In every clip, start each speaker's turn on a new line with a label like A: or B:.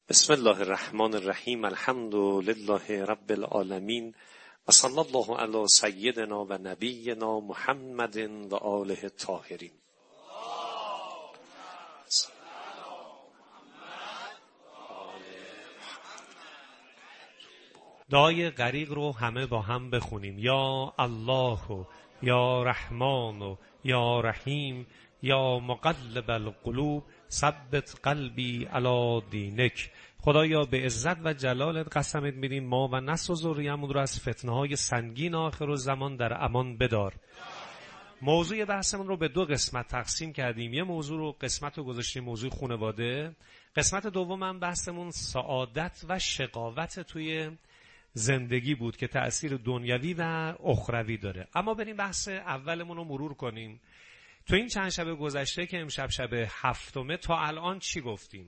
A: بسم الله الرحمن الرحیم. الحمد لله رب العالمین و صلی الله علی سیدنا و نبینا محمد و آله الطاهرین. دعای غریق رو همه با هم بخونیم. یا الله و یا رحمان و یا رحیم یا مقلب القلوب ثبت قلبی علی دینک. خدایا به عزت و جلالت قسمت میدیم ما و نسل و ذریه‌مون رو از فتنه‌های سنگین آخرالزمان در امان بدار. موضوع بحثمون رو به دو قسمت تقسیم کردیم. یه موضوع رو قسمت رو گذاشتیم موضوع خانواده. قسمت دوم هم بحثمون سعادت و شقاوت توی زندگی بود که تأثیر دنیوی و اخروی داره. اما بریم بحث اولمون رو مرور کنیم. تو این چند شب گذشته که امشب شب هفتمه تا الان چی گفتیم؟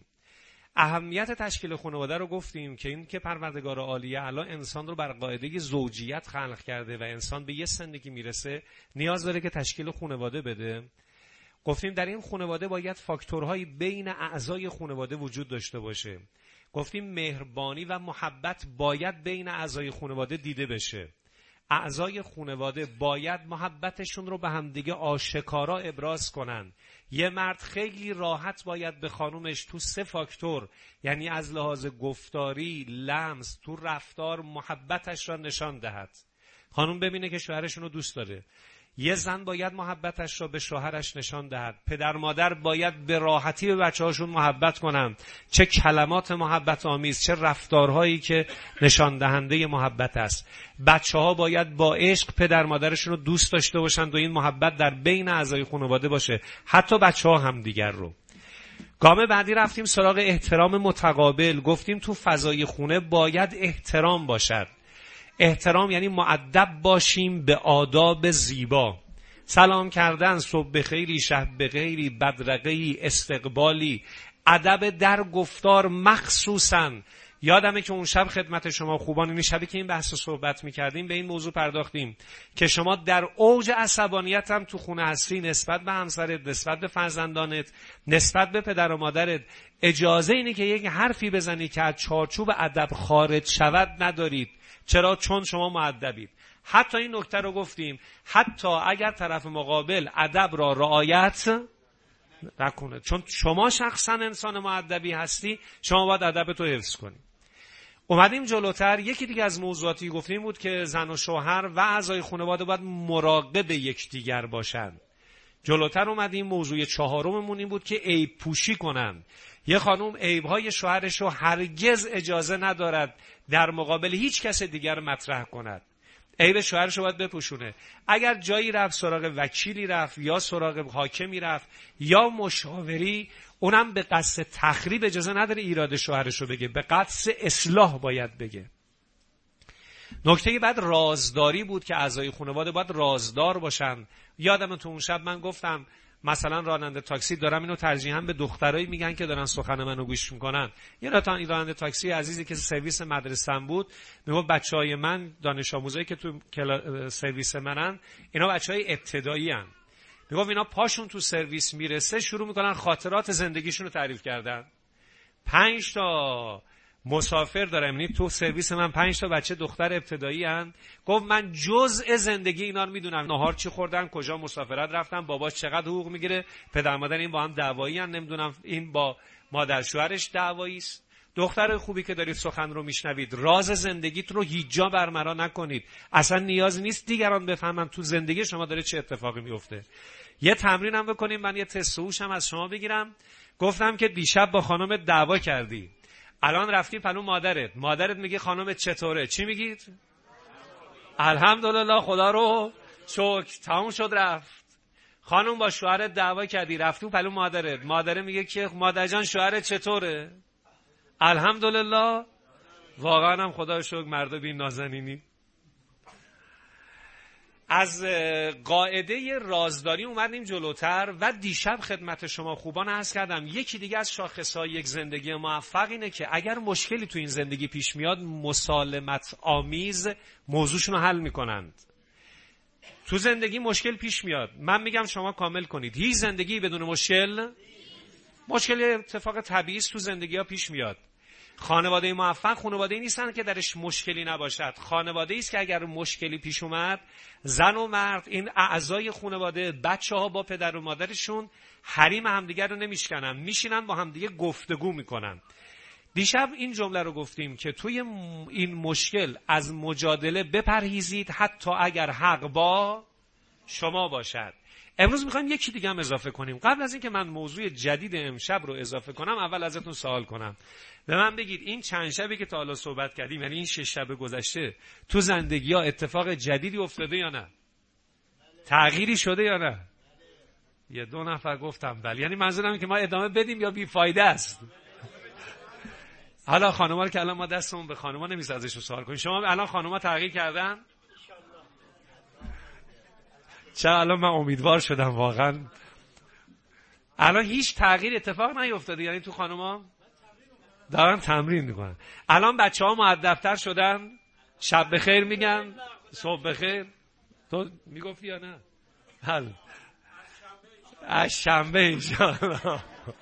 A: اهمیت تشکیل خانواده رو گفتیم که این که پروردگار عالیه الان انسان رو بر قاعده زوجیت خلق کرده و انسان به یه سنی که میرسه نیاز داره که تشکیل خانواده بده. گفتیم در این خانواده باید فاکتورهایی بین اعضای خانواده وجود داشته باشه. گفتیم مهربانی و محبت باید بین اعضای خانواده دیده بشه. اعضای خانواده باید محبتشون رو به همدیگه آشکارا ابراز کنن. یه مرد خیلی راحت باید به خانومش تو 3 فاکتور، یعنی از لحاظ گفتاری، لمس، تو رفتار محبتش را نشان دهد. خانوم ببینه که شوهرشون رو دوست داره. یه زن باید محبتش را به شوهرش نشان دهد. پدر مادر باید به راحتی به بچه‌هاشون محبت کنن. چه کلمات محبت آمیز، چه رفتارهایی که نشان دهنده محبت است. بچه‌ها باید با عشق پدر مادرشون رو دوست داشته باشن و این محبت در بین اعضای خانواده باشه، حتی بچه‌ها هم دیگر رو. گام بعدی رفتیم سراغ احترام متقابل. گفتیم تو فضای خونه باید احترام باشد. احترام یعنی مؤدب باشیم به آداب زیبا. سلام کردن، صبح بخیری، شب بخیری، بدرقه‌ای، استقبالی، ادب در گفتار. مخصوصاً یادمه که اون شب خدمت شما خوبان، این شبی که این بحث صحبت می‌کردیم به این موضوع پرداختیم که شما در اوج عصبانیت هم تو خونه هستی نسبت به همسرت، نسبت به فرزندانت، نسبت به پدر و مادرت، اجازه اینه که یک حرفی بزنی که از چارچوب ادب خارج شود ندارید. چرا؟ چون شما مؤدبید. حتی این نکته رو گفتیم حتی اگر طرف مقابل ادب را رعایت نکنه، چون شما شخصا انسان مؤدبی هستی، شما باید ادب تو حفظ کنی. اومدیم جلوتر. یکی دیگه از موضوعاتی گفتیم بود که زن و شوهر و اعضای خانواده باید مراقب یکدیگر باشن. جلوتر اومدیم موضوع چهارممون این بود که عیب پوشی کنن. یه خانوم عیب‌های شوهرش رو هرگز اجازه ندارد در مقابل هیچ کس دیگر مطرح کند. عیب شوهرش رو باید بپوشونه. اگر جایی رفت سراغ وکیلی رفت یا سراغ حاکمی رفت یا مشاوری، اونم به قصد تخریب اجازه نداره ایراد شوهرش رو بگه، به قصد اصلاح باید بگه. نکته بعد رازداری بود که اعضای خانواده باید رازدار باشن. یادم تو اون شب من گفتم مثلا راننده تاکسی، دارم اینو ترجیحاً به دخترایی میگن که دارن سخن منو گوش میکنن. یه راننده تاکسی عزیزی که سرویس مدرسه‌ام بود میگفت بچهای من، دانش آموزایی که تو سرویس منن، اینا بچهای ابتدایی ان. میگفت اینا پاشون تو سرویس میرسه شروع میکنن خاطرات زندگیشون رو تعریف کردن. 5 تا مسافر دارم، یعنی تو سرویس من 5 تا بچه دختر ابتدایی ان. گفت من جزء زندگی اینا رو میدونم، نهار چی خوردن، کجا مسافرت رفتن، باباش چقدر حقوق میگیره، پدر مادر این با هم دعوایی ان، نمیدونم این با مادر شوهرش دعوایی است. دختر خوبی که دارید سخن رو میشنوید، راز زندگیت رو هیچ جا برملا نکنید. اصلا نیاز نیست دیگران بفهمن تو زندگی شما داره چه اتفاقی میفته. یه تمرینم بکنیم، من یه تست هوشم از شما بگیرم. گفتم که دیشب با خانم دعوا کردی، الان رفتی پلو مادرت میگه خانمت چطوره؟ چی میگید؟ الحمدلله، خدا رو شکر، تموم شد رفت. خانم با شوهرت دعوا کردی، رفتی پلو مادره میگه که مادر جان شوهرت چطوره؟ الحمدلله. واقعا هم خدا رو شکر مرد بی نازنینی. از قاعده رازداری اومدیم جلوتر و دیشب خدمت شما خوبان عرض کردم یکی دیگه از شاخصهای یک زندگی موفق اینه که اگر مشکلی تو این زندگی پیش میاد مسالمت آمیز موضوعشون رو حل میکنند. تو زندگی مشکل پیش میاد، من میگم شما کامل کنید، هیچ زندگی بدون مشکل اتفاق طبیعی تو زندگی ها پیش میاد. خانواده موفق خانواده‌ای نیستن که درش مشکلی نباشد. خانواده‌ای است که اگر مشکلی پیش اومد، زن و مرد، این اعضای خانواده، بچه‌ها با پدر و مادرشون حریم همدیگر رو نمیشکنن، میشینن با همدیگه گفتگو میکنن. دیشب این جمله رو گفتیم که توی این مشکل از مجادله بپرهیزید حتی اگر حق با شما باشد. امروز میخوایم یکی دیگه هم اضافه کنیم. قبل از اینکه من موضوع جدید امشب رو اضافه کنم، اول ازتون سوال کنم. به من بگید این چند شبی که تا حالا صحبت کردیم، یعنی این 6 شب گذشته، تو زندگی ها اتفاق جدیدی افتاده یا نه؟ تغییری شده یا نه؟ یه 2 نفر گفتم بله. یعنی منظورم که ما ادامه بدیم یا بیفایده است؟ حالا خانوما رو که الان ما دستمون به خانوما نمیشه ازشون سوال کنیم. شما الان خانوما تغییر کردن؟ چرا الان من امیدوار شدم واقعا. الان هیچ تغییر اتفاق نیفتاده، یعنی تو خانوما دارن تمرین میکنن. الان بچه‌ها مؤدب‌تر شدن، شب بخیر میگن، صبح بخیر. تو میگفتی یا نه؟ بله. از شنبه انشاءالله.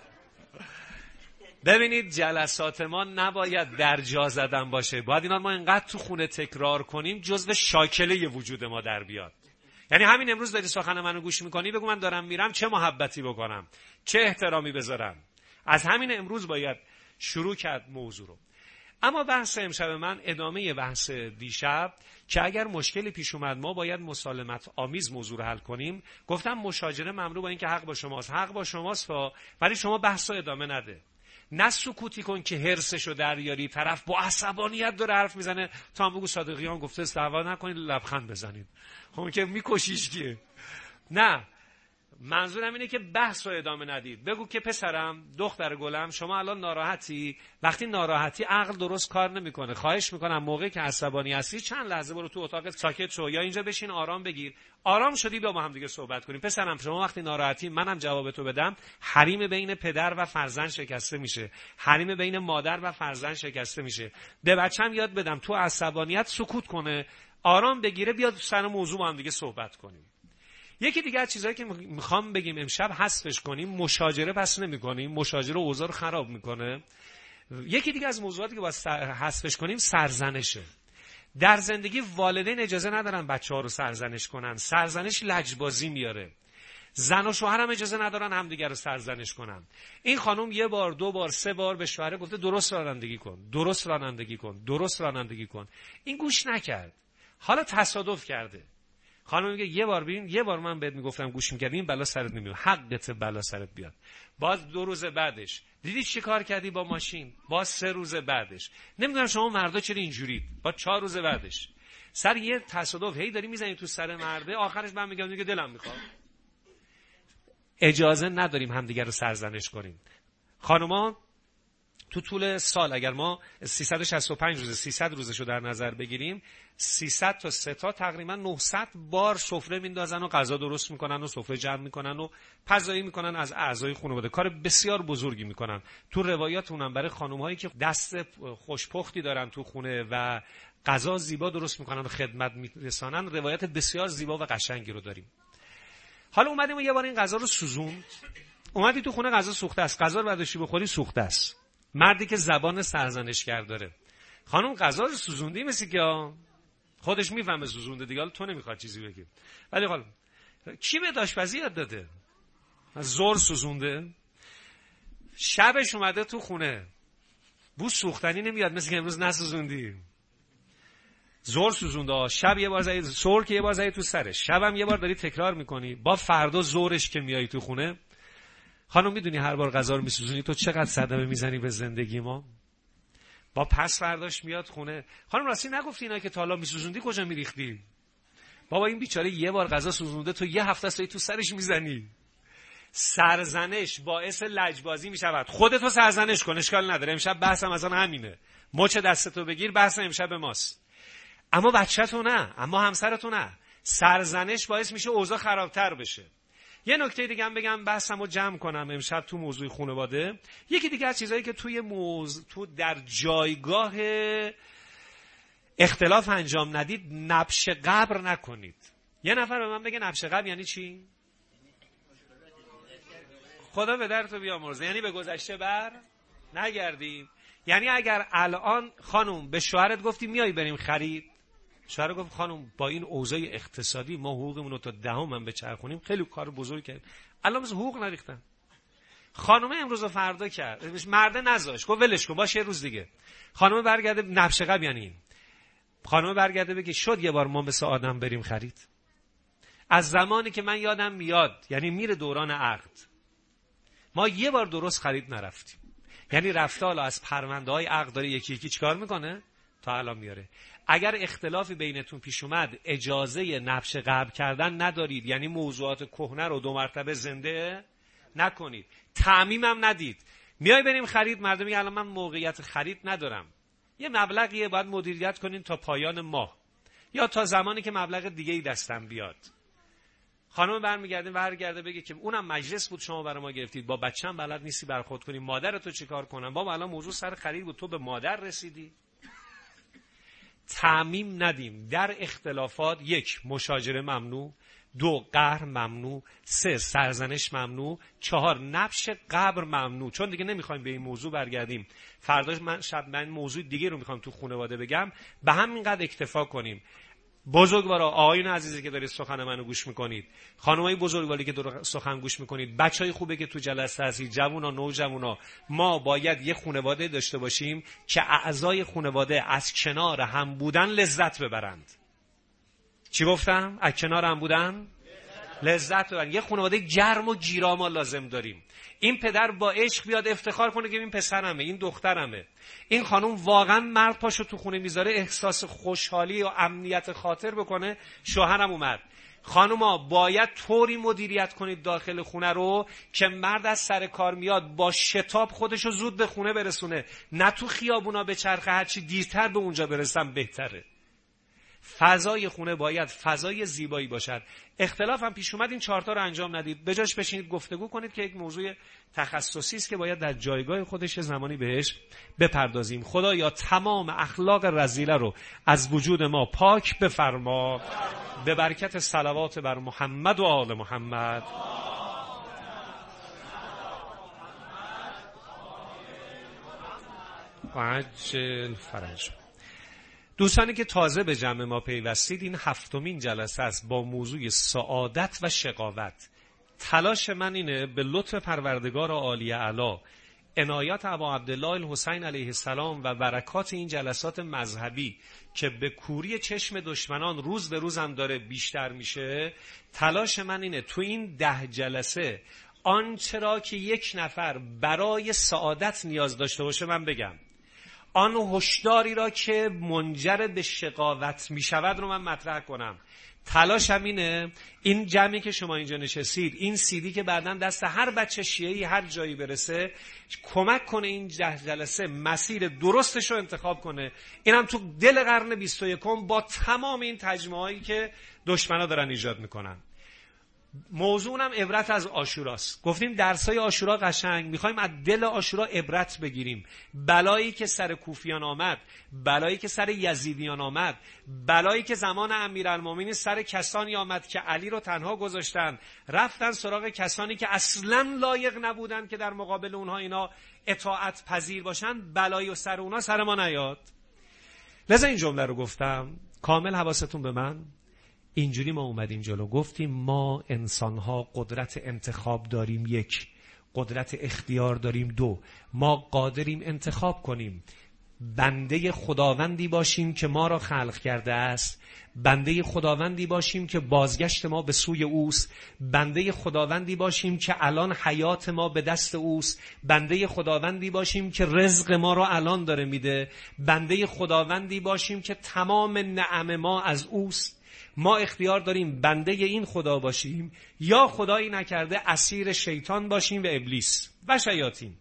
A: ببینید جلسات ما نباید در جا زدن باشه، باید اینا ما اینقدر تو خونه تکرار کنیم جزو شاکله وجود ما در بیاد. یعنی همین امروز داری سخن منو گوش میکنی، بگو من دارم میرم چه محبتی بکنم، چه احترامی بذارم. از همین امروز باید شروع کرد موضوع رو. اما بحث امشب من ادامه بحث دیشب که اگر مشکلی پیش اومد ما باید مسالمت آمیز موضوع رو حل کنیم. گفتم مشاجره ممنوع با این که حق با شماست، حق با شماست، ولی شما بحث رو ادامه نده. نه سکوتی کن که حرسشو دریاری، طرف با عصبانیت داره حرف میزنه، تا هم بگو صادقیان گفته دعوا نکنید، لبخند بزنید. خب که میکشیش کیه؟ نه، منظورم اینه که بحث رو ادامه ندید. بگو که پسرم، دختر گلم، شما الان ناراحتی. وقتی ناراحتی عقل درست کار نمیکنه. خواهش میکنم موقعی که عصبانی هستی چند لحظه برو تو اتاق ساکت شو یا اینجا بشین آرام بگیر. آرام شدی بیا با هم دیگه صحبت کنیم. پسرم شما وقتی ناراحتی منم جواب تو بدم، حریم بین پدر و فرزند شکسته میشه، حریم بین مادر و فرزند شکسته میشه. به بچم یاد بدم تو عصبانیت سکوت کنه، آرام بگیره، بیاد سر موضوع با هم دیگه صحبت کنیم. یکی دیگه از چیزایی که میخوام بگیم امشب حذفش کنیم، مشاجره پس نمی‌کنیم، مشاجره اوضاع رو خراب میکنه. یکی دیگه از موضوعاتی که باید حذفش کنیم سرزنشه. در زندگی والدین اجازه ندارن بچه‌ها رو سرزنش کنن. سرزنش لجبازی میاره. زن و شوهر هم اجازه ندارن همدیگه رو سرزنش کنن. این خانم 1 بار 2 بار 3 بار به شوهر گفته درست رانندگی کن، درست رانندگی کن، درست رانندگی کن. این گوش نکرد. حالا تصادف کرده. خانم میگه یه بار من بهت میگفتم گوش میکردی، این بلا سرت نمیاد، حقت بلا سرت بیاد. باز 2 روز بعدش دیدی چی کار کردی با ماشین، باز 3 روز بعدش. نمیدونم شما مردا چرا اینجورید، با 4 روز بعدش سر یه تصادف هی داری میزنی تو سر مرده، آخرش من میگم دیگه دلم میخواد. اجازه نداریم همدیگه رو سرزنش کنیم. خانوما تو طول سال اگر ما 365 روز 300 روزشو در نظر بگیریم، 300 تا 3 تا تقریبا 900 بار سفره میندازن و غذا درست میکنن و سفره جمع میکنن و پزایی میکنن از اعضای خانواده. کار بسیار بزرگی میکنن. تو روایات اونم برای خانم‌هایی که دست خوشپختی دارن تو خونه و غذا زیبا درست میکنن و خدمت میرسانن، روایت بسیار زیبا و قشنگی رو داریم. حالا اومدیم و یه بار این غذا رو سوزوند. اومدی تو خونه غذا سوخته است، غذا رو برداشتی بخوری سوخته است. مردی که زبان سرزنشگر داره، خانم غذا رو سوزوندی، مثل که خودش میفهمه سوزونده دیگه، تو نمیخواد چیزی بگی. ولی حالا کی به آشپزی یاد داده؟ زور سوزونده. شبش اومده تو خونه، بو سوختنی نمیاد، مثل که امروز نسوزوندی. زور سوزونده. شب یه بار زدی سور که یه بار زدی تو سرش، شبم یه بار داری تکرار میکنی، با فردا زورش که میای تو خونه. خانم میدونی هر بار غذا رو میسوزونی تو چقدر صدمه میزنی به زندگی ما؟ با پس فرداش میاد خونه، خانم راستی نگفتی اینا که تا حالا میسوزوندی کجا میریختی؟ بابا این بیچاره یه بار غذا سوزونده، تو یه هفته است تو سرش میزنی. سرزنش باعث لجبازی میشود. خودتو سرزنش کن، اشکال نداره. امشب بحثم از آن همینه. مچ دستتو بگیر، بحث امشب ماست. اما بچه‌تو نه، اما همسرتو نه. سرزنش باعث میشه اوضاع خرابتر بشه. یه نکته دیگه هم بگم بحثمو جمع کنم امشب تو موضوع خانواده. یکی دیگه از چیزایی که تو در جایگاه اختلاف انجام ندید، نبش قبر نکنید. یه نفر به من بگه نبش قبر یعنی چی؟ خدا به درتو بیامرزه. یعنی به گذشته بر نگردیم. یعنی اگر الان خانم به شوهرت گفتی میای بریم خرید، شوهر گفت خانم با این اوضاع اقتصادی ما حقوقمون رو تا دهم بچرخونیم، خیلی کار بزرگ کرد، الان مثلا حقوق نریختن. خانم امروز و فردا کرد، مرده نذاش، گفت ولش کن باشه یه روز دیگه. خانم برگرده نبش قب، یعنی این خانم برگرده بگه شد یه بار ما مثل آدم بریم خرید. از زمانی که من یادم میاد، یعنی میره دوران عقد، ما یه بار درست خرید نرفتیم. یعنی رفته حالا از پرونده های عقد داره یکی یکی چیکار میکنه تا الان میاره. اگر اختلافی بینتون پیش اومد اجازه نبش قبل کردن ندارید، یعنی موضوعات کهنه رو 2 مرتبه زنده نکنید. تعمیم هم ندید. میای بریم خرید، مردم میگه الان من موقعیت خرید ندارم، یه مبلغیه باید مدیریت کنین تا پایان ماه یا تا زمانی که مبلغ دیگه‌ای دستم بیاد. خانم برگرده بگه که اونم مجلس بود شما برای ما گرفتید، با بچه‌م بلد نیستی برخورد کنی، مادرتو چیکار کنم؟ بابا الان موضوع سر خرید بود، تو به مادر رسیدی. تعمیم ندیم در اختلافات. 1 مشاجره ممنوع، 2 قهر ممنوع، 3 سرزنش ممنوع، 4 نبش قبر ممنوع. چون دیگه نمیخوایم به این موضوع برگردیم، فرداش من موضوع دیگه رو میخوام تو خانواده بگم، به همینقدر اکتفا کنیم. بزرگوارا، آقایون عزیزی که دارید سخن منو گوش میکنید، خانمای بزرگواری که دور سخن گوش میکنید، بچهای خوبه که تو جلسه هستید، جوونا نوجوانا، ما باید یه خانواده داشته باشیم که اعضای خانواده از کنار هم بودن لذت ببرند. چی گفتم؟ از کنار هم بودن لذت ببرند. یه خانواده گرم و گیرا ما لازم داریم. این پدر با عشق بیاد افتخار کنه که این پسرمه، این دخترمه. این خانم واقعا مرد پاشو تو خونه میذاره احساس خوشحالی و امنیت خاطر بکنه شوهرم اومد. خانوما باید طوری مدیریت کنید داخل خونه رو که مرد از سر کار میاد با شتاب خودشو زود به خونه برسونه، نه تو خیابونا به چرخه، هرچی دیرتر به اونجا برسم بهتره. فضای خونه باید فضای زیبایی باشد. اختلاف هم پیش اومد این 4 تا رو انجام ندید، بجاش بشینید گفتگو کنید که یک موضوع تخصصی است که باید در جایگاه خودش زمانی بهش بپردازیم. خدایا تمام اخلاق رذیله رو از وجود ما پاک بفرما، به برکت صلوات بر محمد و آل محمد. و عجل فرج. دوستانی که تازه به جمع ما پیوستید، این 7مین جلسه است با موضوع سعادت و شقاوت. تلاش من اینه به لطف پروردگار عالی اعلی، عنایات ابا عبدالله الحسین علیه السلام و برکات این جلسات مذهبی که به کوری چشم دشمنان روز به روز هم داره بیشتر میشه، تلاش من اینه تو این 10 جلسه آنچه را که یک نفر برای سعادت نیاز داشته باشه من بگم، آن هشداری را که منجر به شقاوت می شود رو من مطرح کنم. تلاشم اینه این جمعی که شما اینجا نشستید، این سیدی که بعداً دست هر بچه شیعی هر جایی برسه، کمک کنه این 10 جلسه مسیر درستش رو انتخاب کنه. اینم تو دل قرن 21 با تمام این تجمعایی که دشمنا دارن ایجاد میکنن. موضوعم عبرت از عاشوراست. گفتیم درسای عاشورا قشنگ، میخوایم از دل عاشورا عبرت بگیریم. بلایی که سر کوفیان آمد، بلایی که سر یزیدیان آمد، بلایی که زمان امیرالمومنین سر کسانی آمد که علی رو تنها گذاشتن، رفتن سراغ کسانی که اصلاً لایق نبودن که در مقابل اونها اینا اطاعت پذیر باشن، بلایی و سر اونها سر ما نیاد. لذا این جمله رو گفتم، کامل حواستون به من. اینجوری ما اومدیم جلو گفتیم ما انسان‌ها قدرت انتخاب داریم، 1، قدرت اختیار داریم، 2، ما قادریم انتخاب کنیم بنده خداوندی باشیم که ما را خلق کرده است، بنده خداوندی باشیم که بازگشت ما به سوی اوست، بنده خداوندی باشیم که الان حیات ما به دست اوست، بنده خداوندی باشیم که رزق ما را الان داره میده، بنده خداوندی باشیم که تمام نعم ما از اوست. ما اختیار داریم بنده این خدا باشیم یا خدایی نکرده اسیر شیطان باشیم و ابلیس و شیاطین.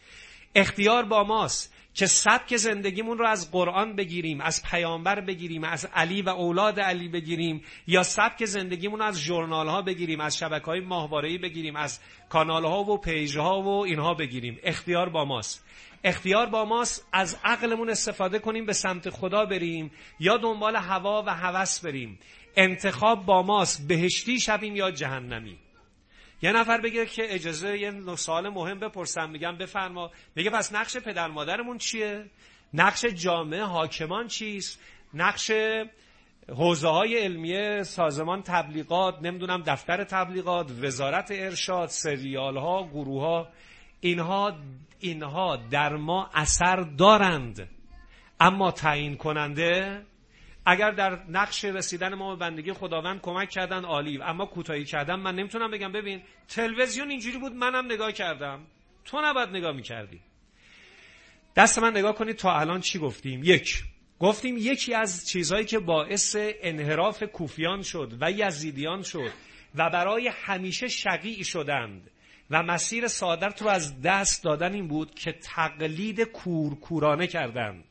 A: اختیار با ماست که سبک زندگیمون رو از قرآن بگیریم، از پیامبر بگیریم، از علی و اولاد علی بگیریم، یا سبک زندگیمون رو از ژورنال ها بگیریم، از شبکه‌های ماهواره‌ای بگیریم، از کانال ها و پیج ها و اینها بگیریم. اختیار با ماست. اختیار با ماست از عقلمون استفاده کنیم به سمت خدا بریم یا دنبال هوا و هوس بریم. انتخاب با ماست بهشتی شویم یا جهنمی. یه نفر بگه که اجازه یه سوال مهم بپرسم، میگم بفرما. میگه پس نقش پدر مادرمون چیه؟ نقش جامعه حاکمان چیست؟ نقش حوزه‌های علمیه، سازمان تبلیغات، نمیدونم دفتر تبلیغات، وزارت ارشاد، سریال‌ها، گروه‌ها، اینها در ما اثر دارند، اما تعیین کننده. اگر در نقش رسیدن ما به بندگی خداوند کمک کردن عالی، اما کوتاهی کردن، من نمیتونم بگم ببین تلویزیون اینجوری بود منم نگاه کردم، تو نباید نگاه میکردی. دست من نگاه کنید تا الان چی گفتیم. گفتیم یکی از چیزهایی که باعث انحراف کوفیان شد و یزیدیان شد و برای همیشه شقیع شدند و مسیر سعادت رو از دست دادن این بود که تقلید کورکورانه کردند.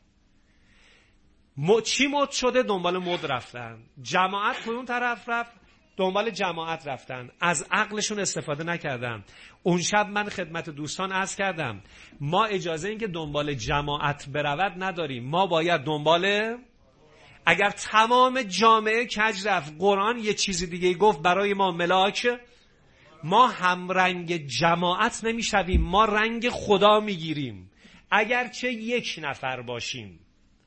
A: چی مد شده؟ دنبال مد رفتن. جماعت کدوم طرف رفت؟ دنبال جماعت رفتن. از عقلشون استفاده نکردن. اون شب من خدمت دوستان عرض کردم ما اجازه این که دنبال جماعت برود نداریم. ما باید اگر تمام جامعه کج رفت، قرآن یه چیزی دیگه گفت برای ما ملاک، ما هم رنگ جماعت نمیشویم، ما رنگ خدا میگیریم. اگرچه یک نفر باشیم،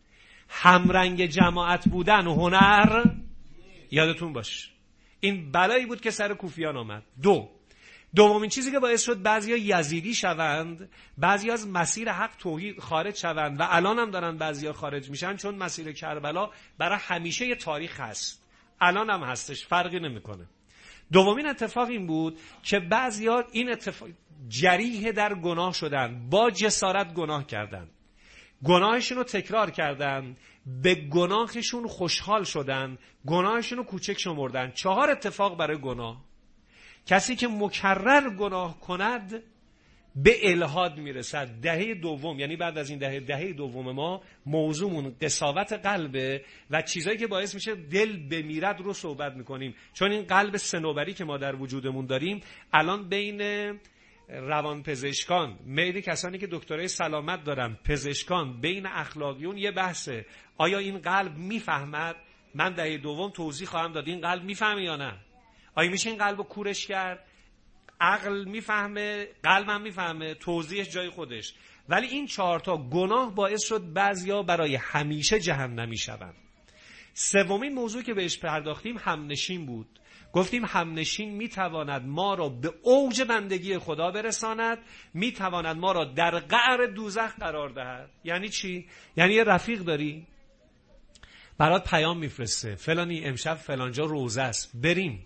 A: همرنگ جماعت بودن و هنر، یادتون باش این بلایی بود که سر کوفیان آمد. دومین چیزی که باعث شد بعضیا یزیدی شوند، بعضیا از مسیر حق توحید خارج شوند و الان هم دارن بعضیا خارج میشن، چون مسیر کربلا برای همیشه یه تاریخ هست، الان هم هستش، فرقی نمیکنه. دومین اتفاق این بود که بعضیا این جریح در گناه شدن، با جسارت گناه کردن، گناهشون رو تکرار کردن، به گناهشون خوشحال شدن، گناهشون رو کوچک شمردن. 4 اتفاق برای گناه. کسی که مکرر گناه کند به الحاد میرسد. دهه دوم، یعنی بعد از این دهه دوم ما موضوعمون قساوت قلبه و چیزایی که باعث میشه دل بمیرد رو صحبت میکنیم. چون این قلب سنوبری که ما در وجودمون داریم الان بین روانپزشکان، میل کسانی که دکترای سلامت دارن، پزشکان، بین اخلاقیون یه بحثه. آیا این قلب میفهمد؟ من دهه دوم توضیح خواهم داد این قلب میفهمه یا نه. آیا میشه این قلب رو کورش کرد؟ عقل میفهمه، قلبم میفهمه، توضیحش جای خودش. ولی این 4 گناه باعث شد بعضیا برای همیشه جهنمی شوند. سومین موضوع که بهش پرداختیم همنشین بود. گفتیم همنشین میتواند ما را به اوج بندگی خدا برساند، میتواند ما را در قعر دوزخ قرار دهد. یعنی چی؟ یعنی یه رفیق داری برات پیام میفرسته فلانی امشب فلانجا روزه است بریم،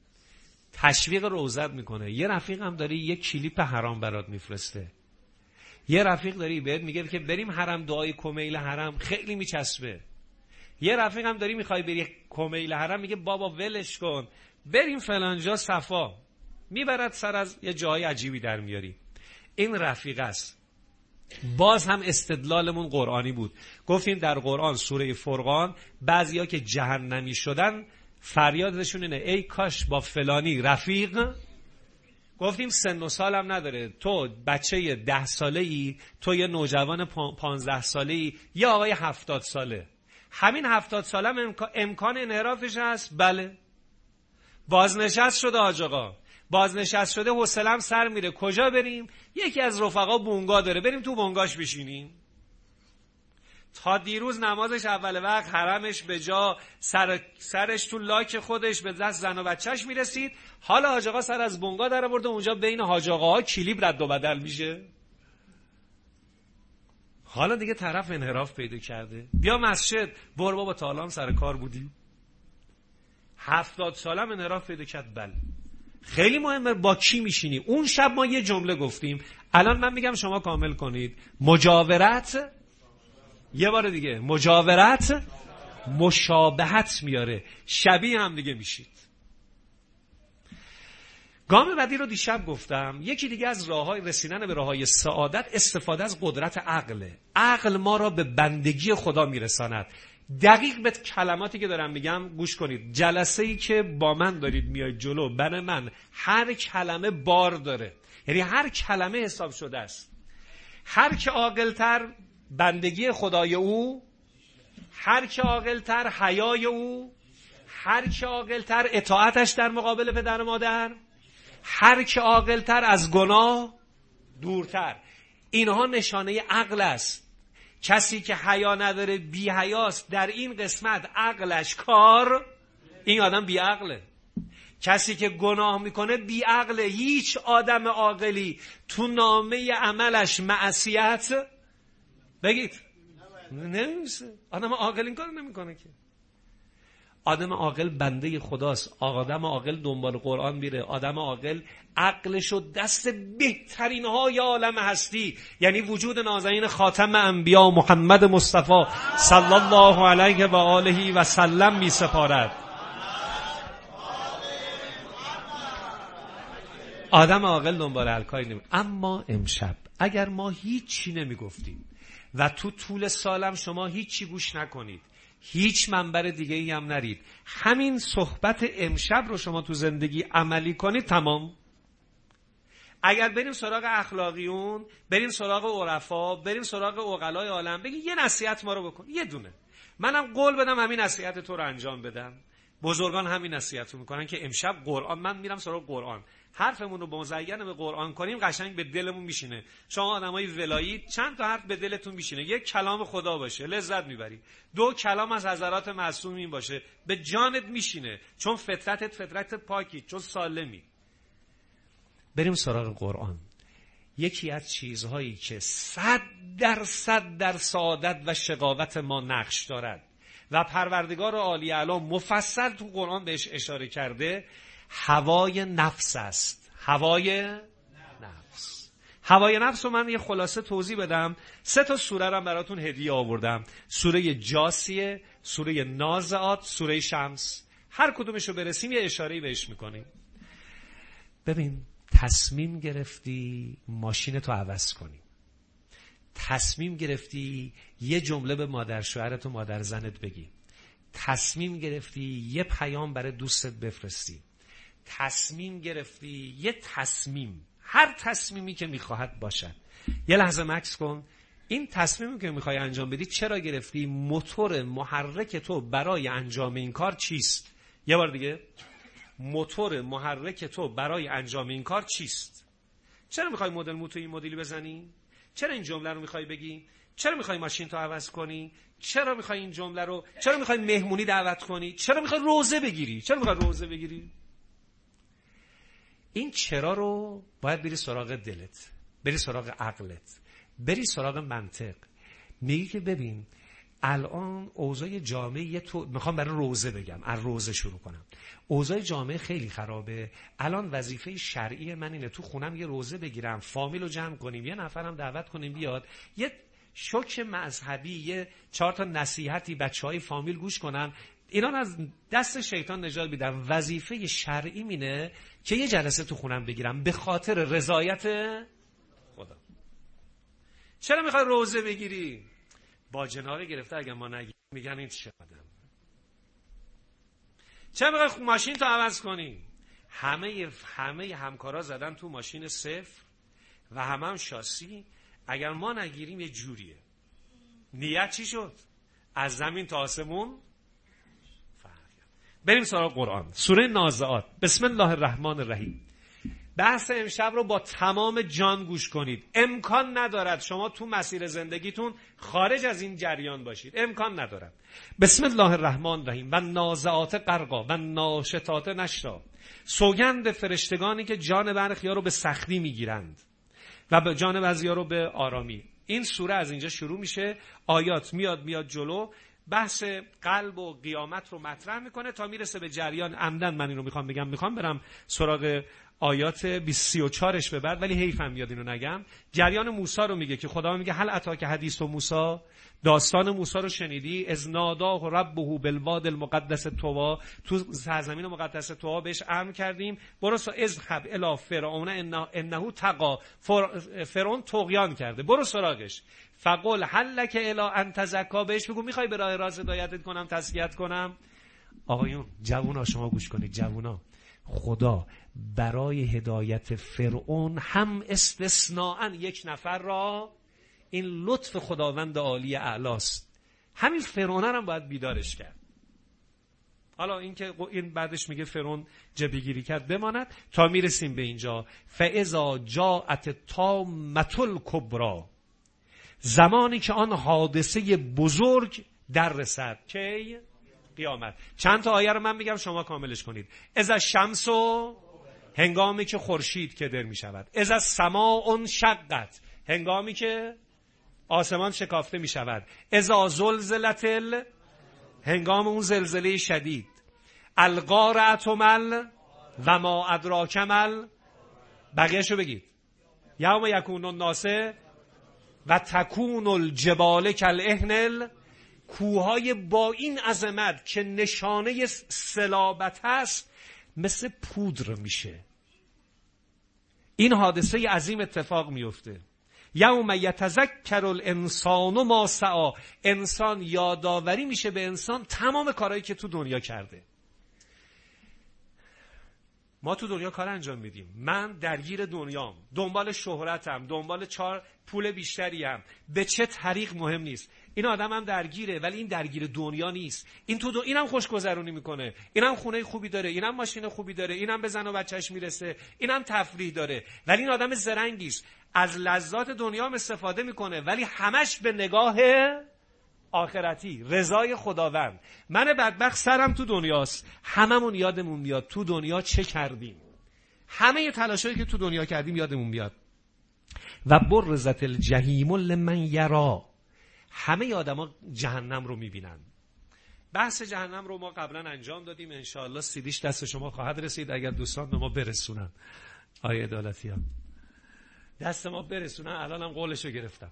A: تشویق روزت میکنه. یه رفیق هم داری یک کلیپ حرام برات میفرسته. یه رفیق داری بهت میگه که بریم حرم، دعای کمیل حرم خیلی میچسبه. یه رفیق هم داری میخوای بری کمیل حرم، میگه بابا ولش کن بریم فلانجا صفا، میبرد سر از یه جای عجیبی در میاری. این رفیق است. باز هم استدلالمون قرآنی بود. گفتیم در قرآن سوره فرقان بعضیا که جهنمی شدن فریادشون اینه ای کاش با فلانی رفیق. گفتیم سن و سال هم نداره، تو بچه 10 ساله ای، تو یه نوجوان 15 ساله ای، یه آقای 70 ساله. همین 70 ساله هم امکان انحرافش هست. بله، بازنشست شده حاج آقا، بازنشست شده، حوصله‌ام سر میره، کجا بریم؟ یکی از رفقا بونگا داره، بریم تو بونگاش بشینیم. تا دیروز نمازش اول وقت، حرمش به جا، سرش تو لاک خودش به دست زن و بچهش میرسید. حالا حاج آقا سر از بونگا در آورده، اونجا بین حاج آقاها کلیپ رد و بدل میشه. حالا دیگه طرف انحراف پیدا کرده. بیا مسجد، برو بابا تا الان سر کار بودی. 70 سالم انحراف پیدا کرد. بله، خیلی مهمه با کی میشینی. اون شب ما یه جمله گفتیم، الان من میگم شما کامل کنید. مجاورت، یه بار دیگه، مجاورت مشابهت میاره، شبیه هم دیگه میشید. گام بعدی رو دیشب گفتم. یکی دیگه از راههای رسیدن به راههای سعادت استفاده از قدرت عقله. عقل ما را به بندگی خدا میرساند. دقیق به کلماتی که دارم میگم گوش کنید. جلسه ای که با من دارید میاید جلو، برای من هر کلمه بار داره، یعنی هر کلمه حساب شده است. هر که عاقل‌تر بندگی خدای او، هر که عاقل‌تر حیای او، هر که عاقل‌تر اطاعتش در مقابل پدر و مادر، هر که عاقل‌تر از گناه دورتر. اینها نشانه عقل است. کسی که حیا نداره بی حیاست. در این قسمت عقلش کار، این آدم بی عقله. کسی که گناه میکنه بی عقله. هیچ آدم عاقلی تو نامه عملش معصیت بگید نمیشه. آدم عاقل این کار نمیکنه که. آدم عاقل بنده خداست. آدم عاقل دنبال قرآن میره. آدم عاقل عقلشو دست بهترین های عالم هستی، یعنی وجود نازنین خاتم انبیا محمد مصطفی صلی الله علیه و آله و سلم می سپارد. آدم عاقل دنبال الکای نمی. اما امشب اگر ما هیچی نمیگفتیم و تو طول سالم شما هیچی گوش نکنید، هیچ منبر دیگه ای هم نرید، همین صحبت امشب رو شما تو زندگی عملی کنید، تمام. اگر بریم سراغ اخلاقیون، بریم سراغ عرفا، بریم سراغ عقلای عالم، بگی یه نصیحت ما رو بکن، یه دونه، منم قول بدم همین نصیحت تو رو انجام بدم. بزرگان همین نصیحت رو میکنن که امشب قرآن، من میرم سراغ قرآن، حرفمون رو مزین به قرآن کنیم، قشنگ به دلمون میشینه. شما آدمای ولایی چند تا حرف به دلتون میشینه، یک کلام خدا باشه لذت میبری، دو کلام از حضرات معصومین باشه به جانت میشینه، چون فطرتت فطرت پاکی، چون سالمی. بریم سراغ قرآن. یکی از چیزهایی که 100% در سعادت و شقاوت ما نقش دارد و پروردگار عالی اعلی مفصل تو قرآن بهش اشاره کرده، هوای نفس است. هوای نفس. هوای نفس رو من یه خلاصه توضیح بدم. 3 تا سوره رو براتون هدیه آوردم. سوره جاسیه، سوره نازعات، سوره شمس. هر کدومش رو برسیم یه اشاره‌ای بهش میکنیم. ببین، تصمیم گرفتی ماشینتو عوض کنی، تصمیم گرفتی یه جمله به مادر شوهرت و مادر زنت بگی، تصمیم گرفتی یه پیام برای دوستت بفرستی، تصمیم گرفتی یه تصمیم، هر تصمیمی که میخواهد باشد. یه لحظه مکث کن. این تصمیمی که میخوای انجام بدی چرا گرفتی؟ موتور محرک تو برای انجام این کار چیست؟ یه بار دیگه، موتور محرک تو برای انجام این کار چیست؟ چرا میخوای مدل موتور این مدلی بزنی؟ چرا این جمله رو میخوای بگی؟ چرا میخوای ماشین تو عوض کنی؟ چرا میخوای این جمله رو؟ چرا میخوای مهمونی دعوت کنی؟ چرا میخوای روزه بگیری؟ چرا میخوای روزه بگیری؟ این چرا رو باید بری سراغ دلت، بری سراغ عقلت، بری سراغ منطق. میگی که ببین الان اوضاع جامعه تو، میخوام برای روزه بگم، از روزه شروع کنم. اوضاع جامعه خیلی خرابه. الان وظیفه شرعی من اینه تو خونم یه روزه بگیرم، فامیل رو جمع کنیم، یه نفرم دعوت کنیم بیاد، یه شوک مذهبی، یه 4 تا نصیحتی بچهای فامیل گوش کنن، اینا از دست شیطان نجات بدم. وظیفه شرعی مینه که یه جلسه تو خونم بگیرم به خاطر رضایت خدا. چرا میخوای روزه بگیری؟ با جناره گرفته، اگر ما نگیریم میگن این چه آدم. چرا میخوای ماشین تو عوض کنی؟ همه همکارا زدن تو ماشین صفر و هم شاسی، اگر ما نگیریم یه جوریه. نیت چی شد؟ از زمین تا آسمون. بریم سراغ قرآن. سوره نازعات. بسم الله الرحمن الرحیم. بحث امشب رو با تمام جان گوش کنید. امکان ندارد شما تو مسیر زندگیتون خارج از این جریان باشید، امکان ندارد. بسم الله الرحمن الرحیم. و نازعات غرقا و ناشطات نشرا. سوگند فرشتگانی که جان برخیا رو به سختی میگیرند و به جان بعضیا رو به آرامی. این سوره از اینجا شروع میشه، آیات میاد جلو، بحث قلب و قیامت رو مطرح میکنه تا میرسه به جریان. عمدن من اینو میخوام برم سراغ آیات 34ش به بعد، ولی حیفم یاد اینو نگم. جریان موسی رو میگه که خدا میگه هل اتاک حدیث و موسی، داستان موسی رو شنیدی؟ از ناداه ربه بالواد المقدس طوا، تو سرزمین مقدس طوا بهش امر کردیم برو اذهب الی فرعون انه طغى، فرعون طغیان کرده، برو سراغش. فقل هل لک الی ان تزکا، بهش بگو میخوای به راه راست هدایتت کنم، تزکیت کنم. آقایون، جوونا شما گوش کنید، جوونا، خدا برای هدایت فرعون هم استثناءً یک نفر را، این لطف خداوند عالی اعلاست، همین فرعون هم باید بیدارش کرد. حالا این بعدش میگه فرعون جبهه‌گیری کرد بماند تا میرسیم به اینجا. فاذا جاءت الطامة الکبری، زمانی که آن حادثه بزرگ در رسد. کی؟ قیامت. چند تا آیه رو من میگم شما کاملش کنید. اذا الشمس، هنگامی که خورشید کدر میشود. اذا السماء انشقت، هنگامی که آسمان شکافته میشود. اذا زلزلت، هنگام اون زلزله شدید. القارعة مل و ما ادراک مل، بقیه‌شو بگید. یوم یکون الناس و تکون الجبال کالعهن، کوههای با این عظمت که نشانه صلابت هست مثل پودر میشه. این حادثه عظیم اتفاق میفته. یوم یتذکر الانسان ما سعی، انسان یادآوری میشه به انسان تمام کارهایی که تو دنیا کرده. ما تو دنیا کار انجام میدیم. من درگیر دنیام، دنبال شهرتم، دنبال پول بیشتریم، به چه طریق مهم نیست. این آدم هم درگیره، ولی این درگیر دنیا نیست. اینم خوشگذرونی میکنه، اینم خونه خوبی داره، اینم ماشین خوبی داره، اینم به زن و بچهش میرسه، اینم تفریح داره، ولی این آدم زرنگی است، از لذات دنیا هم استفاده میکنه، ولی همش به نگاه آخرتی، رضای خداوند. من بدبخت سرم تو دنیاست. هممون یادمون میاد تو دنیا چه کردیم، همه تلاشایی که تو دنیا کردیم یادمون میاد. و برزت الجحیم لمن یرا، همه آدما جهنم رو میبینن. بحث جهنم رو ما قبلا انجام دادیم، انشاءالله سیدیش دست شما خواهد رسید اگر دوستان به ما برسونن. آیه عدالتیان دست ما برسونن، الانم قولشو گرفتم.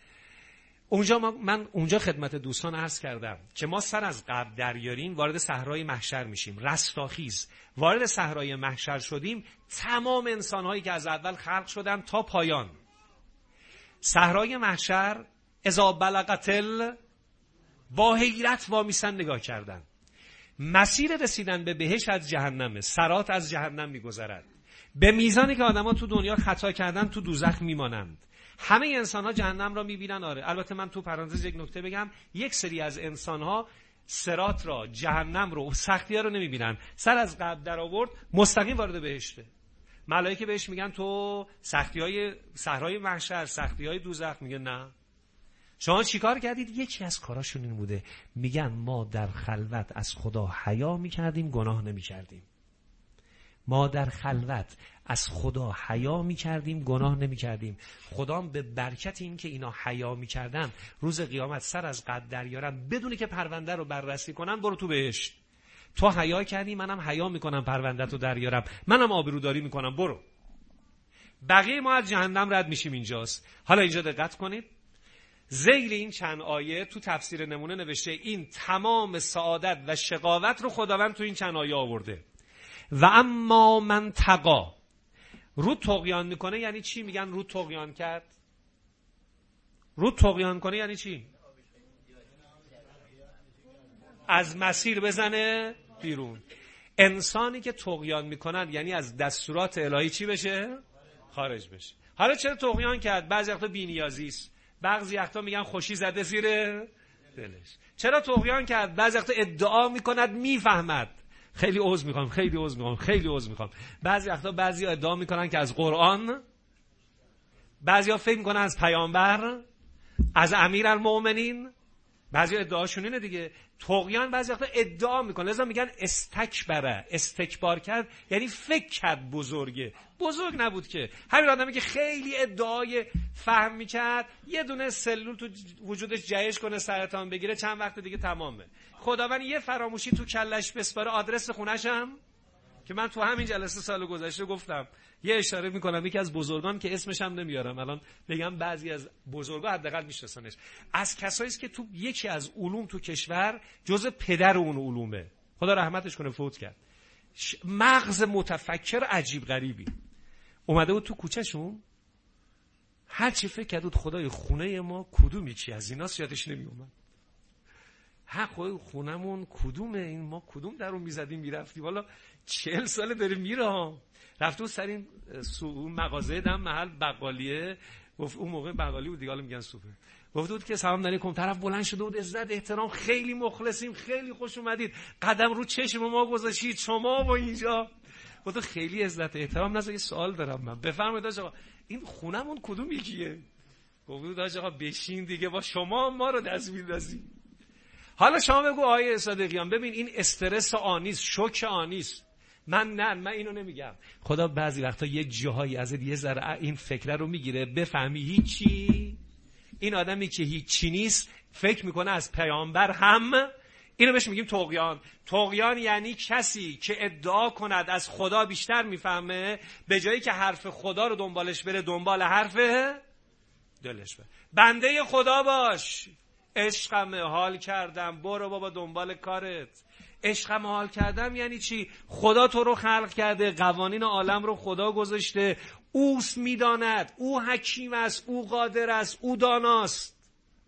A: من اونجا خدمت دوستان عرض کردم که ما سر از قبر دریاریم، وارد صحرای محشر میشیم، رستاخیز وارد صحرای محشر شدیم. تمام انسانهایی که از اول خلق شدن تا پایان، صحرای محشر اذا بلغت با حیرت وامیستن نگاه کردن. مسیر رسیدن به بهشت از جهنمه، صراط از جهنم میگذرد. به میزانی که آدما تو دنیا خطا کردن تو دوزخ میمانند. همه انسان‌ها جهنم را می‌بینن. آره، البته من تو پرانتز یک نکته بگم، یک سری از انسان‌ها صراط را، جهنم رو، سختی‌ها رو نمی‌بینن. سر از قبر در آورد، مستقیم وارد بهشته. ملائکه بهش میگن تو سختی‌های صحرای محشر، سختی‌های دوزخ، میگه نه. شما چیکار کردید؟ یکی از کاراشون این بوده. میگن ما در خلوت از خدا حیا می‌کردیم، گناه نمی‌کردیم. ما در خلوت از خدا حیا می‌کردیم، گناه نمی‌کردیم. خدا به برکت این که اینا حیا می‌کردن، روز قیامت سر از قد دریارن، بدون که پرونده رو بررسی کنن، برو تو بهشت. تو حیا کردی، منم حیا می‌کنم پرونده‌ت رو دریارم، منم آبروداری می‌کنم، برو. بقیه ما از جهنم رد میشیم. اینجاست. حالا اینجا دقت کنید، ذیل این چند آیه تو تفسیر نمونه نوشته این تمام سعادت و شقاوت رو خداوند تو این چند آیه آورده. و اما من طغی، رو طغیان میکنه یعنی چی؟ میگن رو طغیان کرد. رو طغیان کنه یعنی چی؟ از مسیر بزنه بیرون. انسانی که طغیان میکنن یعنی از دستورات الهی چی بشه؟ خارج بشه. حالا چرا طغیان کرد؟ بعضی وقتا بی‌نیازی است، بعضی وقتا میگن خوشی زده زیر دلش. چرا طغیان کرد؟ بعضی وقتا ادعا میکند میفهمد. خیلی عذر میخوام. بعضی وقتا بعضی ادعا میکنن که از قرآن، بعضیا فکر میکنن از پیامبر، از امیرالمؤمنین، بعضی ادعاشون اینه دیگه. طغیان بعضی وقتا ادعا میکنه، لذا میگن استکبار کرد، یعنی فکر کرد بزرگ نبود که. همین آدمی که خیلی ادعای فهم میکرد، یه دونه سلول تو وجودش جهش کنه، سرطان بگیره، چند وقت دیگه تمامه. خداوند یه فراموشی تو کلش بسپاره، آدرس خونش هم که من تو همین جلسه سال گذشته گفتم، یه اشاره میکنم، یکی از بزرگان که اسمش هم نمیارم الان بگم، بعضی از بزرگا حداقل میشناسنش، از کسایی است که تو یکی از علوم تو کشور جزء پدر اون علومه، خدا رحمتش کنه، فوت کرد. مغز متفکر عجیب غریبی. اومده بود تو کوچه‌شون، هر چی فکر کرد بود خدای خونه ما کدوم یکی از ایناست یادش نمیومد. خدای خونمون کدومه، این ما کدوم درو میزدیم میرفتیم، والا 40 ساله داره میره. رفت و سر این مغازه دم محل بقالیه، گفت اون موقع بقالی بود دیگه، حالا میگن سوپر. گفته بود که سلام علیکم. طرف بلند شده بود، عزت احترام، خیلی مخلصیم، خیلی خوش اومدید، قدم رو چشم ما گذاشتید، شما و اینجا. گفت خیلی عزت احترام نذار، یه سوال دارم من، بفرمایید آقا این خونمون کدوم یکیه؟ گفت آقا بشین دیگه، با شما ما رو دست می‌ندازی. حالا شما بگو آیه صادقیان، ببین این استرس آنیست، شوک آنیست. من اینو نمیگم. خدا بعضی وقتا یه جاهایی ازت یه ذره این فکر رو میگیره، بفهمی هیچی. این آدمی که هیچی نیست فکر میکنه از پیامبر هم. اینو بهش میگیم طغیان. طغیان یعنی کسی که ادعا کند از خدا بیشتر میفهمه، به جایی که حرف خدا رو دنبالش بره، دنبال حرف دلش بره. بنده خدا باش. عشقم حال کردم، برو بابا دنبال کارت. عشقم حال کردم یعنی چی؟ خدا تو رو خلق کرده، قوانین عالم رو خدا گذاشته، اوست میداند، او حکیم است، او قادر است، او داناست.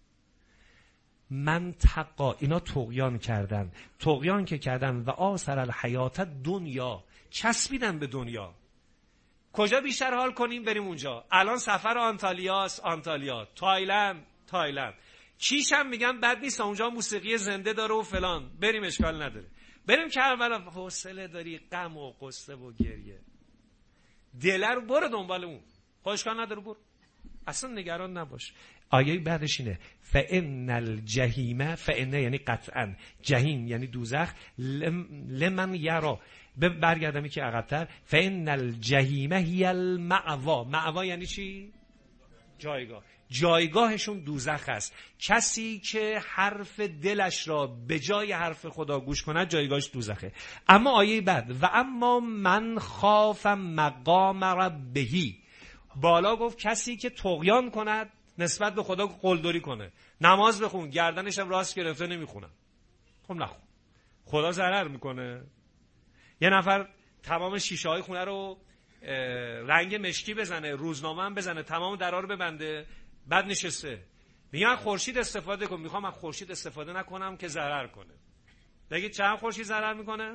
A: من تقا، اینا طغیان کردن. طغیان که کردن و آثر الحیات دنیا، چسبیدن به دنیا. کجا بیشتر حال کنیم؟ بریم اونجا. الان سفر آنتالیاست، آنتالیا. تایلند. چیش هم میگم بد نیست، اونجا موسیقی زنده داره و فلان، بریم اشکال نداره. بریم کربلا، حوصله داری غم و قصه و گریه، دل رو برو دنبال اون، اشکال نداره، برو، اصلا نگران نباش. آیه بعدش اینه فإن الجحیم، فإن یعنی قطعا، جهیم یعنی دوزخ، لمن یرا، برگردمی که عقب‌تر، فإن الجحیم هی المأوا. مأوا یعنی چی؟ جایگاه. جایگاهشون دوزخ است. کسی که حرف دلش را به جای حرف خدا گوش کند، جایگاهش دوزخه. اما آیه بعد، و اما من خاف مقام ربهی، بالا گفت کسی که طغیان کند، نسبت به خدا قلدری کنه، نماز بخون، گردنش هم راست گرفته نمیخونم. خب نخون، خدا ضرر میکنه. یه نفر تمام شیشه های خونه رو رنگ مشکی بزنه، روزنامه هم بزنه، تمام درا رو ببنده، بعد نشسته میگن خورشید استفاده کن. میخوام از خورشید استفاده نکنم که ضرر کنه. بگید چند خورشید ضرر میکنه؟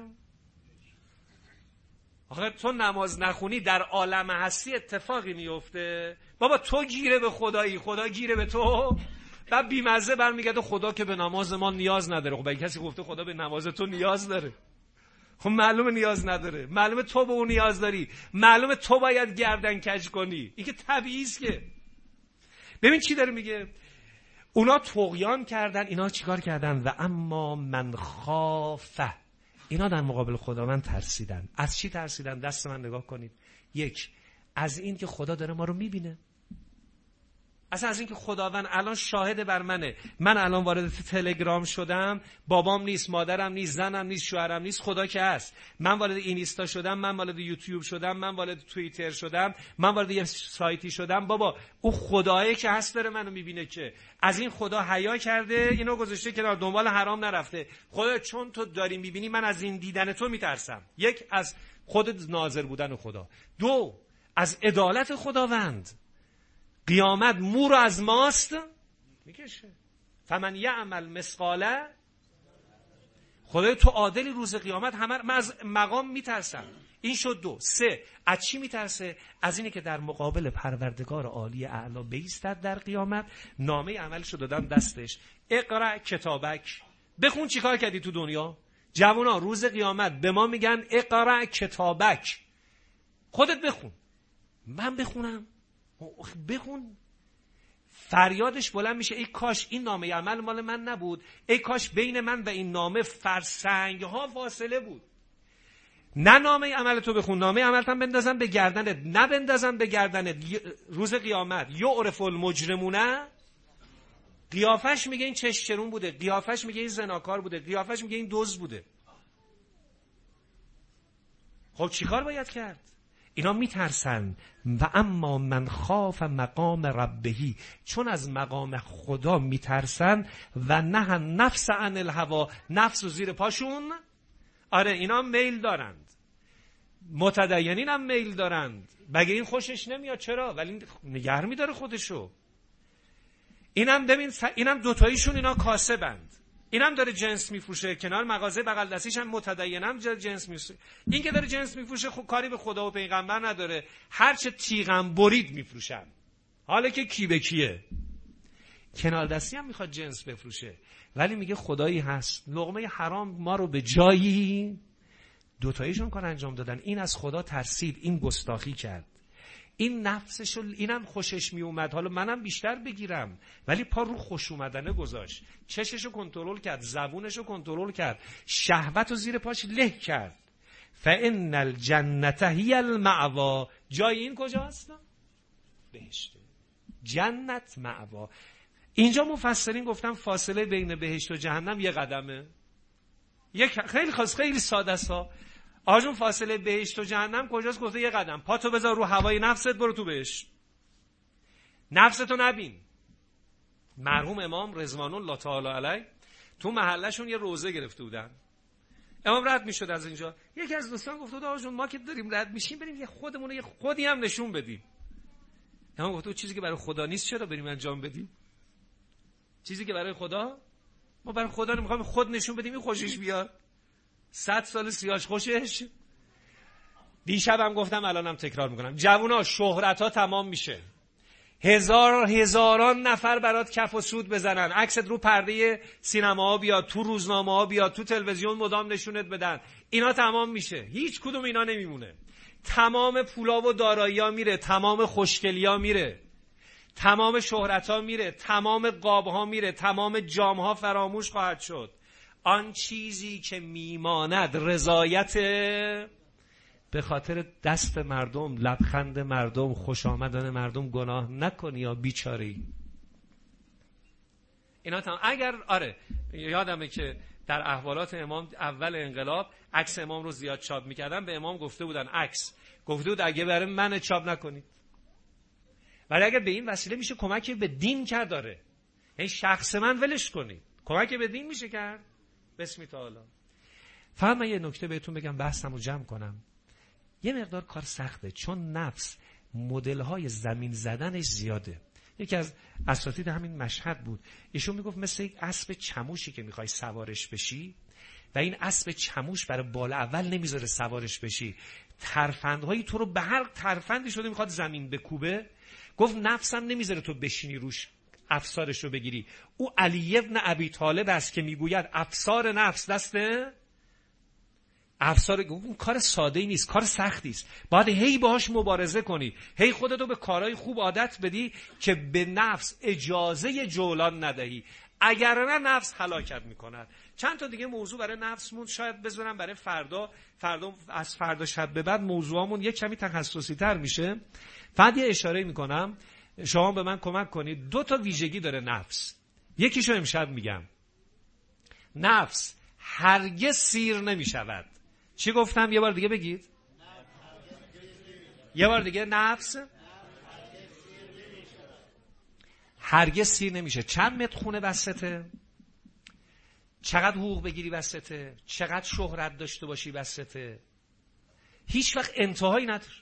A: آخه تو نماز نخونی در عالم هستی اتفاقی میفته. بابا تو گیره به خدایی، خدا گیره به تو. بعد بیمزه برمیگرده خدا که به نماز ما نیاز نداره. خب کسی گفته خدا به نماز تو نیاز داره؟ خب معلومه نیاز نداره، معلومه تو به اون نیاز داری، معلومه تو باید گردن کج کنی. این که طبیعی است. که ببین چی داره میگه، اونا طغیان کردن، اینا چیکار کردن؟ و اما من خافه، اینا در مقابل خداوند ترسیدن. از چی ترسیدن؟ دست من نگاه کنید. یک، از این که خدا داره ما رو میبینه. اصلا از این که خداوند الان شاهد بر منه. من الان وارد تلگرام شدم، بابام نیست، مادرم نیست، زنم نیست، شوهرم نیست، خدا که هست. من وارد اینستا شدم، من وارد یوتیوب شدم، من وارد توییتر شدم، من وارد یه سایتی شدم. بابا او خدایی که هست داره منو میبینه. که از این خدا حیا کرده، اینو گذاشته کنار، دنبال حرام نرفته. خدا چون تو داری میبینی، من از این دیدن تو میترسم. یک، از خود ناظر بودن خدا. دو، از عدالت خداوند. قیامت مور از ماست میکشه. فمن یعمل مثقاله، خدای تو عادلی روز قیامت. من از مقام میترسم. این شد دو. سه، از چی میترسه؟ از اینه که در مقابل پروردگار عالی اعلی بایستد در قیامت، نامه عملشو دادن دستش، اقرأ کتابک، بخون چیکار کردی تو دنیا. جوونا روز قیامت به ما میگن اقرأ کتابک، خودت بخون. من بخونم؟ بخون. فریادش بلند میشه ای کاش این نامه عمل مال من نبود، ای کاش بین من و این نامه فرسنگ ها فاصله بود. نه نامه عمل تو بخون، نامه عملت هم بندازم به گردنت، نه بندازم به گردنت. روز قیامت یعرف المجرمونه، قیافش میگه این چشچرون بوده، قیافش میگه این زناکار بوده، قیافش میگه این دزد بوده. خب چیکار باید کرد؟ اینا میترسن. و اما من خاف مقام ربهی، چون از مقام خدا میترسن. و نه نفس عن الهوا، نفس و زیر پاشون. آره اینا میل دارند، متدینین هم میل دارند. بگه این خوشش نمیاد، چرا؟ ولی نگه میداره خودشو. اینم ببین، اینم دوتاییشون اینا کاسبند. اینم داره جنس میفروشه، کنار مغازه بغل دستیش هم متدینم جنس میفروشه. این که داره جنس میفروشه کاری به خدا و پیغمبر نداره، هر چه تیغم برید میفروشن، حالا که کی به کیه. کنار دستی هم میخواد جنس بفروشه، ولی میگه خدایی هست. لقمه حرام ما رو به جایی دوتاییشون کار انجام دادن. این از خدا ترسید، این گستاخی کرد، این نفسشو، اینم خوشش می اومد حالا منم بیشتر بگیرم، ولی پا رو خوش اومدنه گذاشت، چششو کنترل کرد، زبونشو کنترل کرد، شهوتو زیر پاش له کرد. فإن الجنة هی المأوا. جای این کجاست؟ بهشت. جنت مأوا. اینجا مفسرین گفتن فاصله بین بهشت و جهنم یه قدمه. خیلی ساده است ها. آجون فاصله بهشت و جهنم کجاست؟ گفته یه قدم. پاتو بذار رو هوای نفست، برو تو بهشت. نفستو نبین. مرحوم امام رضوان الله تعالی علیه تو محلشون یه روزه گرفته بودن. امام رد میشد از اینجا، یکی از دوستان گفت آجون ما که داریم رد میشیم بریم یه خودمون یه خودی هم نشون بدیم. امام گفت چیزی که برای خدا نیست چرا بریم انجام بدیم؟ چیزی که برای خدا، ما برای خدا نمیخوایم خود نشون بدیم این خوشش بیاد. 100 سال سیاش خوشش. دیشبم گفتم الانم تکرار میکنم، جوونا شهرت ها تمام میشه، هزاران نفر برات کف و سود بزنن، عکست رو پرده سینما ها بیاد، تو روزنامه ها بیاد، تو تلویزیون مدام نشونت بدن، اینا تمام میشه، هیچ کدوم اینا نمیمونه. تمام پولا و دارایی ها میره، تمام خوشگلی ها میره، تمام شهرت ها میره، تمام قاب ها میره، تمام جام ها فراموش خواهد شد. آن چیزی که میماند رضایت به خاطر دست مردم، لبخند مردم، خوش آمدن مردم. گناه نکنی یا بیچاری. اینا تمام. اگر یادمه که در احوالات امام اول انقلاب عکس امام رو زیاد چاپ میکردن، به امام گفته بودن گفته بود اگه برای من چاپ نکنید، ولی اگر به این وسیله میشه کمکی به دین کرد داره، این شخص من ولش کنید، کمکی به دین میشه کرد، بسم تعالی. فقط من یه نکته بهتون بگم، بحثم رو جمع کنم. یه مقدار کار سخته، چون نفس مدل‌های زمین زدنش زیاده. یکی از اساتید همین مشهد بود، ایشون میگفت مثل یک اسب چموشی که میخوای سوارش بشی و این اسب چموش برای بال اول نمیذاره سوارش بشی، ترفندهایی تو رو به هر ترفندی شده میخواد زمین بکوبه. گفت نفسم نمیذاره تو بشینی روش افسارش رو بگیری. او علی ابن ابی طالب است که میگوید افسار نفس دسته افسار. این کار ساده‌ای نیست، کار سختی است. باید هی باهاش مبارزه کنی، هی خودتو به کارهای خوب عادت بدی که به نفس اجازه جولان ندهی، اگر نه نفس هلاکت میکند. چند تا دیگه موضوع برای نفس مون شاید بذارم برای فردا از فردا شب به بعد موضوعمون یک کمی تخصصی تر میشه. فقط یه اشاره میکنم، شما به من کمک کنید. 2 تا ویژگی داره نفس، یکیشو امشب میگم. نفس هرگز سیر نمیشود. چی گفتم؟ یه بار دیگه بگید. یه بار دیگه. نفس هرگز سیر نمیشه. چند متر خونه بسته، چقدر حقوق بگیری بسته، چقدر شهرت داشته باشی بسته، هیچ وقت انتهایی نداره.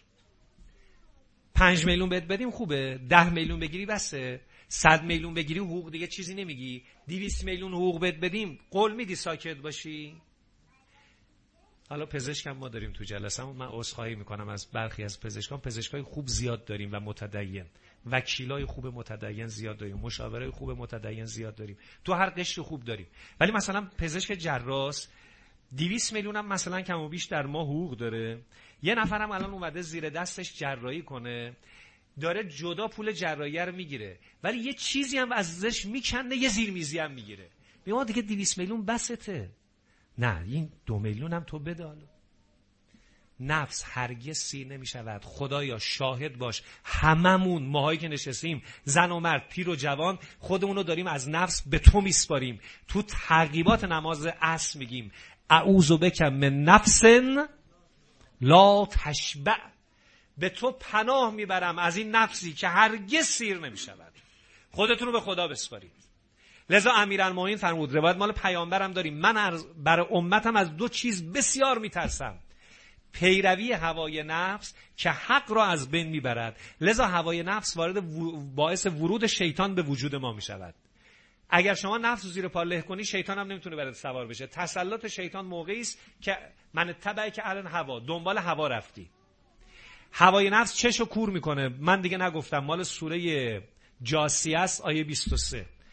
A: 5 میلیون بهت بدیم خوبه، 10 میلیون بگیری بسه، 100 میلیون بگیری حقوق دیگه چیزی نمیگی، 200 میلیون حقوق بهت بدیم قول میدی ساکت باشی؟ حالا پزشکم ما داریم تو جلسه‌مون، من عذرخواهی میکنم از برخی از پزشکان، پزشکای خوب زیاد داریم و متدین، وکیلای خوب متدین زیاد داریم، مشاورای خوب متدین زیاد داریم، تو هر قشر خوب داریم. ولی مثلا پزشک جراح 200 میلیون هم مثلا کم و بیش در ماه حقوق داره. یه نفرم الان اومده زیر دستش جراحی کنه، داره جدا پول جراحی رو میگیره، ولی یه چیزی هم ازش میکنه، یه زیرمیزی هم میگیره. میگه دیگه 200 میلیون بسته. نه، این 2 میلیون هم تو بده. نفس هرگز سیر نمیشود. خدایا شاهد باش، هممون ماهایی که نشستیم، زن و مرد، پیر و جوان، خودمونو داریم از نفس به تو میسپاریم. تو ترغیبات نماز عصر میگیم اعوذ بک من نفس لا تشبع، به تو پناه میبرم از این نفسی که هرگز سیر نمیشود. خودتون رو به خدا بسپارید. لذا امیرالمومنین فرمود، روایت مال پیامبرم داریم، من برای امتم از 2 چیز بسیار میترسم: پیروی هوای نفس که حق را از بین میبرد. لذا هوای نفس باعث ورود شیطان به وجود ما میشود. اگر شما نفس رو زیر پا له کنی، شیطان هم نمیتونه برات سوار بشه. تسلط شیطان موقعی است که من تبعی که الان هوا، دنبال هوا رفتی. هوای نفس چشو کور میکنه. من دیگه نگفتم، مال سوره جاسیه است، آیه 23.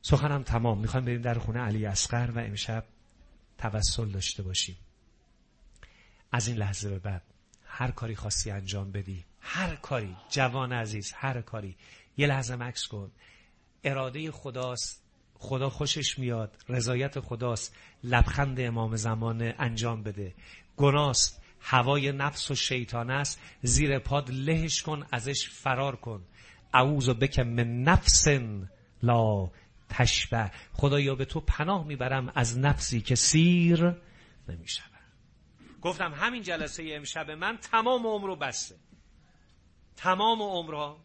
A: سخنم تمام. میخوایم بریم در خونه علی اصغر و امشب توسل داشته باشیم. از این لحظه به بعد هر کاری خواستی انجام بدی، هر کاری، جوان عزیز، هر کاری، یه لحظه مکث کن. اراده خداست، خدا خوشش میاد، رضایت خداست، لبخند امام زمان انجام بده. گناست، هوای نفس و شیطان است، زیر پاد لهش کن، ازش فرار کن. اعوذ بک من نفس لا تشبع. خدایا به تو پناه میبرم از نفسی که سیر نمیشود. گفتم همین جلسه امشب من تمام عمرو بسته، تمام عمرها.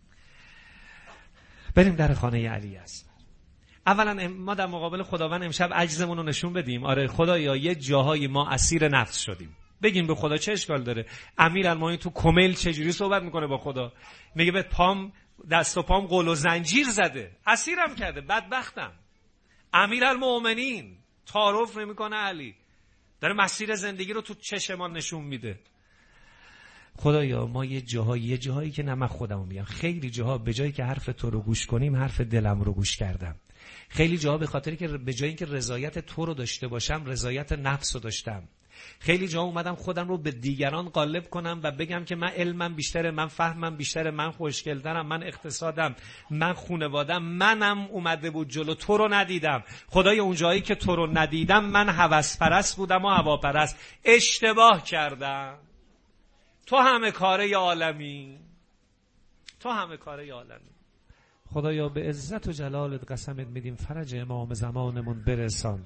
A: بریم در خانه علی اصغر. اولا ما در مقابل خداوند امشب عجزمون رو نشون بدیم. آره خدایا یه جاهایی ما اسیر نفس شدیم. بگیم به خدا چه اشکال داره؟ امیرالمومنین تو کمیل چجوری صحبت میکنه با خدا؟ میگه به پام، دست و پام قل و زنجیر زده، اسیرم کرده، بدبختم. امیرالمومنین تعارف نمیکنه، علی داره مسیر زندگی رو تو چشم ما نشون میده. خدایا ما یه جاهایی که نه من خودمو میگم، خیلی جاها به جایی که حرف تو رو گوش کنیم حرف دلم رو گوش کردم. خیلی جاها به خاطری که به جایی که رضایت تو رو داشته باشم رضایت نفس رو داشتم. خیلی جا اومدم خودم رو به دیگران غالب کنم و بگم که من علمم بیشتره، من فهمم بیشتره، من خوشگل‌ترم، من اقتصادم، من خانواده‌ام. منم اومده بود جلو، تو رو ندیدم. خدای اون جایی که تو رو ندیدم من هوس پرست بودم و هواپرست. اشتباه کردم. تو همه کاره عالمی، تو همه کاره عالمی. خدایا به عزت و جلالت قسمت میدیم فرج امام زمانمون برسان،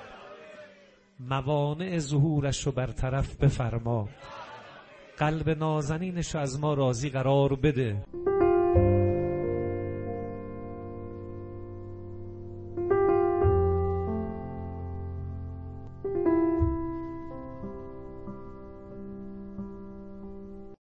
A: موانع ظهورش رو برطرف بفرما، قلب نازنینش رو از ما راضی قرار بده.